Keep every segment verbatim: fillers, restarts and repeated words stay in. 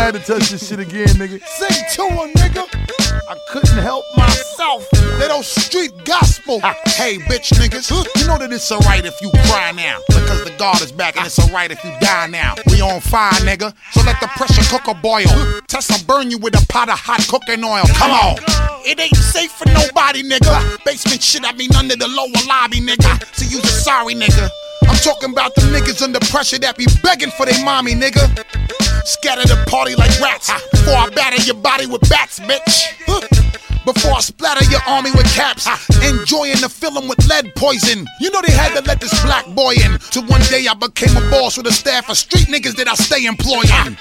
had to touch this shit again, nigga. Sing to him, nigga. I couldn't help myself. That old street gospel. Hey, bitch niggas, you know that it's alright if you cry now, because the God is back, and it's alright if you die now. We on fire, nigga, so let the pressure cooker boil. Tessa burn you with a pot of hot cooking oil. Come on. It ain't safe for nobody, nigga. Basement shit, I mean under the lower lobby, nigga. So you's a sorry, nigga. I'm talking about the niggas under pressure that be begging for their mommy, nigga. Scatter the party like rats before I batter your body with bats, bitch. Before I splatter your army with caps, enjoying the film with lead poison. You know they had to let this black boy in, till one day I became a boss with a staff of street niggas that I stay employing.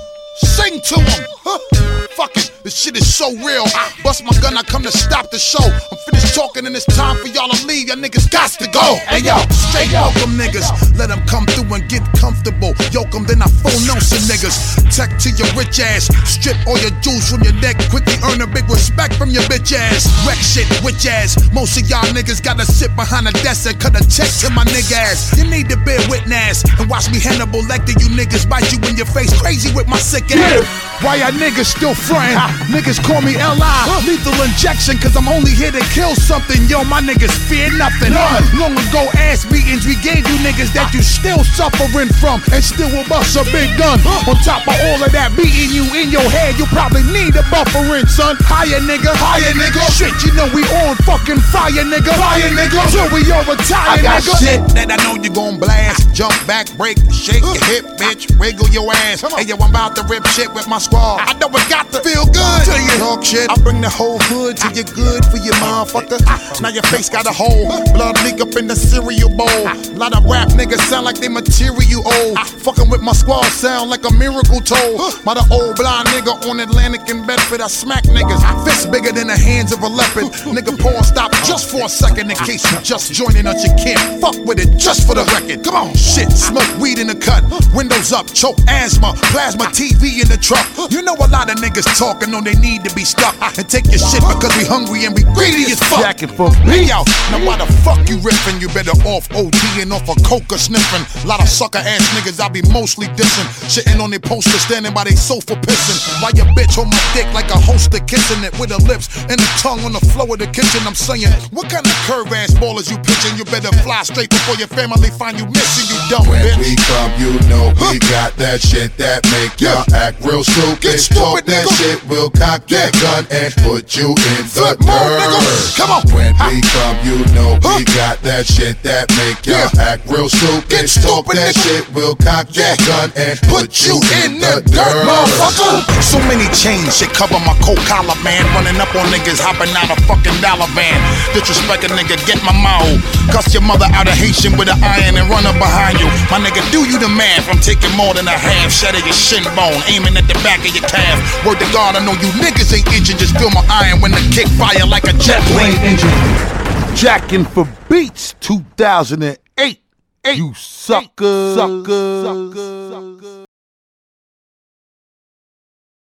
Sing to them, huh? Fuck it, this shit is so real. Bust my gun, I come to stop the show. I'm finished talking and it's time for y'all to leave. Y'all niggas got to go. Hey yo, straight welcome niggas. Let them come through and get comfortable. Yoke them, then I full Nelson niggas. Tech to your rich ass. Strip all your jewels from your neck. Quickly earn a big respect from your bitch ass. Wreck shit, witch ass. Most of y'all niggas gotta sit behind a desk and cut a check to my nigga ass. You need to bear witness and watch me Hannibal Lecter. You niggas bite you in your face crazy with my sick ass. Why y'all niggas still frontin'? Niggas call me L I Lethal injection, cause I'm only here to kill something. Yo, my niggas fear nothing. None. Long ago ass beatings we gave you niggas that you still suffering from, and still will bust a big gun. On top of all of that beating you in your head, you probably need a buffering, son. Higher nigga, higher nigga. Shit, you know we on fucking fire, nigga. Fire, nigga. Till we all retire, I got nigga. Shit that I know you gon' blast. Jump back, break, shake your hip, bitch. Wiggle your ass. Hey yo, I'm about to rip shit with my squad. I know it got to feel good till you talk shit. I bring the whole hood till you're good for your motherfucker. Now your face got a hole, blood leak up in the cereal bowl. Lot of rap niggas sound like they material old. Fucking with my squad sound like a miracle told. By the old blind nigga on Atlantic and Bedford, I smack niggas. Fists bigger than the hands of a leopard. Nigga pause stop just for a second in case you just joining us. You can't fuck with it just for the record. Come on, shit, smoke weed in the cut, windows up, choke asthma, plasma T V in the truck. You know a lot of niggas talking on they need to be stuck and take your shit because we hungry and we greedy as fuck. Jacking for Hey yo, now why the fuck you riffin'? You better off ODing off a coca sniffin'. Lot of sucker ass niggas I be mostly dissing, shitting on their poster, standing by they sofa pissing. Why your bitch on my dick like a holster, kissing it with her lips and the tongue on the floor of the kitchen. I'm saying, what kind of curve ass ballers you pitching? You better fly straight before your family find you missing. You dumb when bitch. When we come, you know we got that shit that make y'all act real stupid. Talk that nigga. Shit, we'll cock that gun and put you in the dirt. Come on. When we come, you know we got that shit that make y'all yeah. act real stupid. Get Talk stupid, that nigga. shit, we'll cock yeah. that gun and put, put you in, in the dirt, dirt. Motherfucker. So many chains, shit cover my coat collar, man. Running up on niggas, hopping out a fucking dollar van. Disrespect a nigga, get my mouth. Cuss your mother out of Haitian with an iron and run up behind you. My nigga, do you the math? I'm taking more than a half. Shatter your shin bone, aiming at the back of your calf. Word to God, I know you niggas ain't itching. Just feel my iron when the kick fire like a jet plane engine. Jacking for Beats two thousand eight. You suckers. Suckers. Suckers.